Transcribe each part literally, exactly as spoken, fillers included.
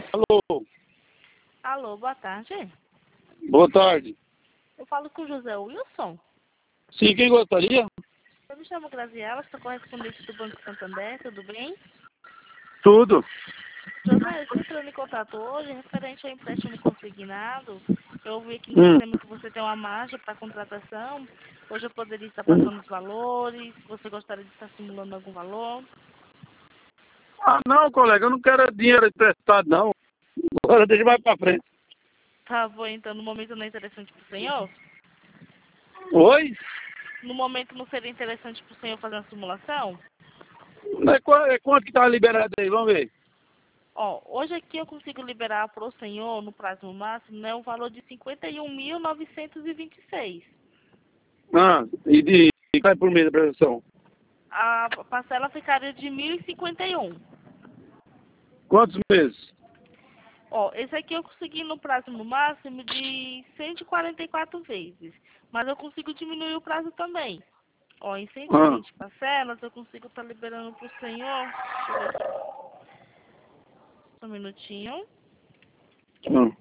Alô, Alô, boa tarde. boa tarde. Eu falo com o José Wilson. Sim, quem gostaria? Eu me chamo Graziela, sou correspondente do Banco Santander, tudo bem? Tudo. José, eu estou entrando em contato hoje referente ao empréstimo consignado. Eu vi aqui no Hum, sistema que você tem uma margem para contratação. Hoje eu poderia estar hum. passando os valores. Você gostaria de estar simulando algum valor? Ah, não, colega, eu não quero dinheiro emprestado, não. Agora deixa mais pra frente. Tá bom, então no momento não é interessante para o senhor? Oi? No momento não seria interessante para o senhor fazer uma simulação? É, qua- é quanto que tá liberado aí? Vamos ver. Ó, hoje aqui eu consigo liberar para o senhor, no prazo máximo, né, um valor de cinquenta e um mil novecentos e vinte e seis. Ah, e de e vai por mês da prestação? A parcela ficaria de mil e cinquenta e um. Quantos meses? Ó, esse aqui eu consegui no prazo no máximo de cento e quarenta e quatro vezes. Mas eu consigo diminuir o prazo também. Ó, em cento e Ah, vinte parcelas eu consigo estar liberando para o senhor. Deixa eu ver aqui. Só um minutinho. ah.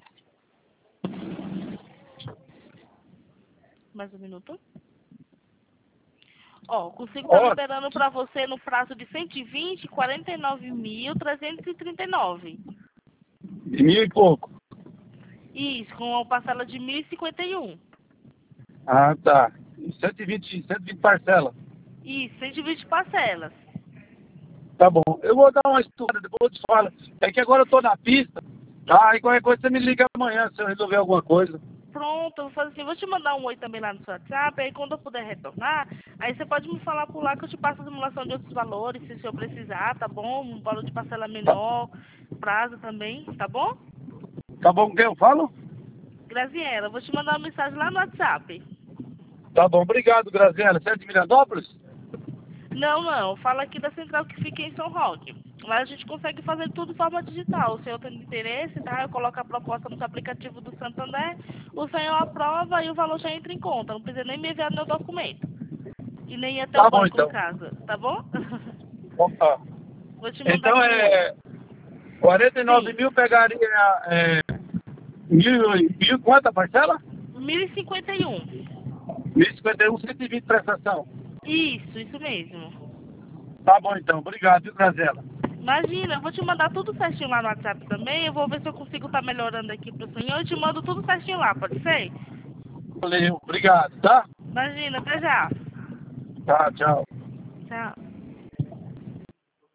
Mais um minuto. Ó, consigo estar Ó, liberando para você no prazo de cento e vinte, quarenta e nove mil trezentos e trinta e nove. de mil e pouco. Isso, com uma parcela de mil e cinquenta e um. Ah, tá. cento e vinte, cento e vinte parcelas. Isso, cento e vinte parcelas. Tá bom. Eu vou dar uma estudada, depois eu te falo. É que agora eu tô na pista. Tá, aí qualquer coisa você me liga amanhã se eu resolver alguma coisa. Pronto, eu vou fazer assim, vou te mandar um oi também lá no seu WhatsApp, aí quando eu puder retornar, aí você pode me falar por lá que eu te passo a simulação de outros valores, se o senhor precisar, tá bom? Um valor de parcela Tá, menor, prazo também, tá bom? tá bom com quem eu falo? Graziela, eu vou te mandar uma mensagem lá no WhatsApp. Tá bom, obrigado, Graziela. Você é de Mirandópolis? Não, não, fala aqui da central que fica em São Roque. Mas a gente consegue fazer tudo de forma digital. O senhor tem interesse, tá? Eu coloco a proposta no aplicativo do Santander, o senhor aprova e o valor já entra em conta. Não precisa nem me enviar meu documento. E nem ir até o Tá bom, banco em então. casa, tá bom? Opa. Vou te mandar Então aqui um oi. é quarenta e nove Sim, mil pegaria é, mil, mil quanta parcela? mil e cinquenta e um. Mil e cinquenta e um, cento e vinte prestação. Isso, isso mesmo. Tá bom então, obrigado, viu, Grazela? Imagina, eu vou te mandar tudo certinho lá no WhatsApp também. Eu vou ver se eu consigo estar melhorando aqui pro senhor. Eu te mando tudo certinho lá, pode ser? Valeu, obrigado, tá? Imagina, até já. Tá, tchau.